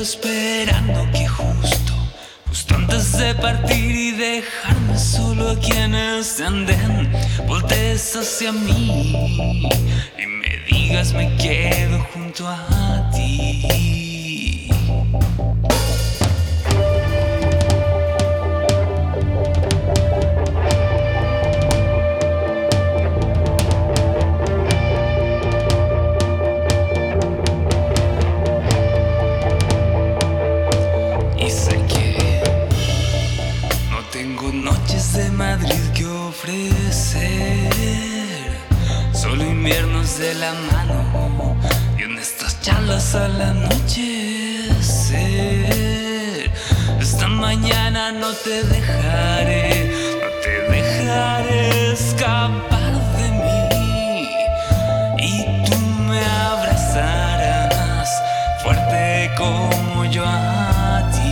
esperando que justo antes de partir y dejarme solo aquí en este andén, voltees hacia mí y me digas me quedo junto a ti. De Madrid que ofrecer, solo inviernos de la mano y en estas charlas al anochecer. Esta mañana no te dejaré escapar de mí y tú me abrazarás fuerte como yo a ti.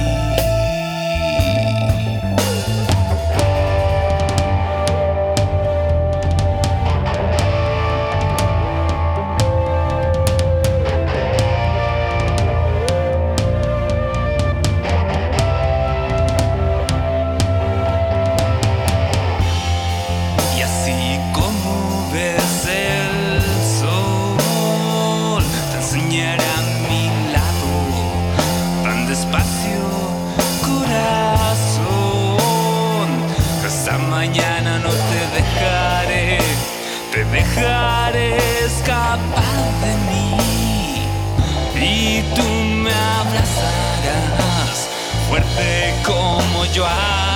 Mañana no te dejaré escapar de mí y tú me abrazarás fuerte como yo a